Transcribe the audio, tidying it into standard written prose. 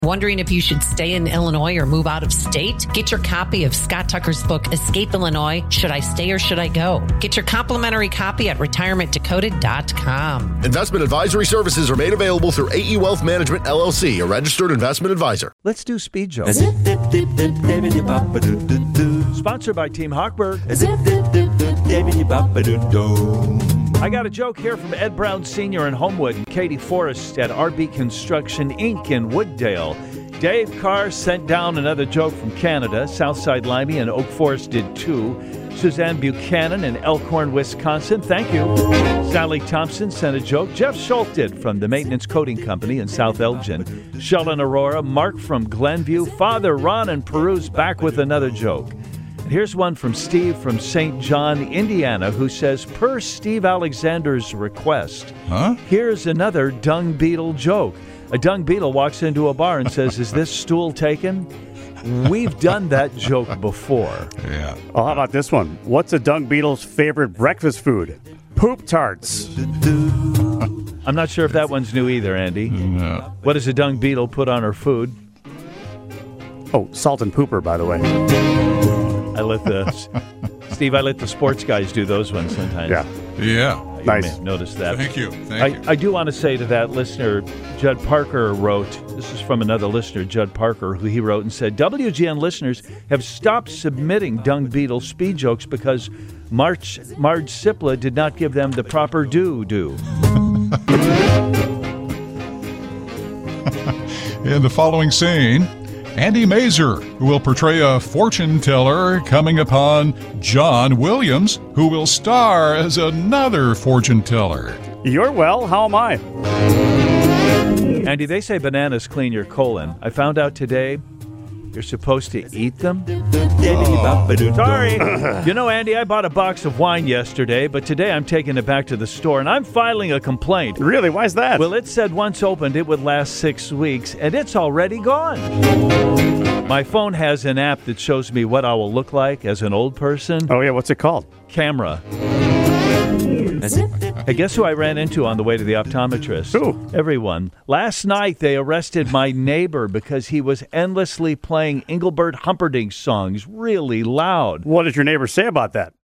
Wondering if you should stay in Illinois or move out of state? Get your copy of Scott Tucker's book, Escape Illinois, Should I Stay or Should I Go? Get your complimentary copy at retirementdecoded.com. Investment advisory services are made available through AE Wealth Management, LLC, a registered investment advisor. Let's do speed jokes. Sponsored by Team Hochberg. I got a joke here from Ed Brown Sr. in Homewood and Katie Forrest at RB Construction, Inc. in Wooddale. Dave Carr sent down another joke from Canada. Southside Limey and Oak Forest did too. Suzanne Buchanan in Elkhorn, Wisconsin, thank you. Sally Thompson sent a joke. Jeff Schultz did from the Maintenance Coating Company in South Elgin. Sheldon Aurora, Mark from Glenview, Father Ron in Peru's back with another joke. Here's one from Steve from St. John, Indiana, who says, per Steve Alexander's request, here's another dung beetle joke. A dung beetle walks into a bar and says, is this stool taken? We've done that joke before. Yeah. Oh, how about this one? What's a dung beetle's favorite breakfast food? Poop tarts. I'm not sure if that one's new either, Andy. No. What does a dung beetle put on her food? Oh, salt and pooper, by the way. I let the sports guys do those ones sometimes. Yeah. Yeah. You Nice. may have noticed that. Thank you. Thank you. I do want to say to that listener, Judd Parker wrote, this is from another listener, Judd Parker, who he wrote and said, WGN listeners have stopped submitting dung beetle speed jokes because Marge Cipla did not give them the proper due. In the following scene, Andy Mazer, who will portray a fortune teller coming upon John Williams, who will star as another fortune teller. You're well, how am I? Andy, they say bananas clean your colon. I found out today you're supposed to eat them. Sorry. You know, Andy, I bought a box of wine yesterday, but today I'm taking it back to the store, and I'm filing a complaint. Really? Why's that? Well, it said once opened, it would last 6 weeks, and it's already gone. My phone has an app that shows me what I will look like as an old person. Oh, yeah, what's it called? Camera. Hey, guess who I ran into on the way to the optometrist? Who? Everyone. Last night, they arrested my neighbor because he was endlessly playing Engelbert Humperdinck songs really loud. What did your neighbor say about that?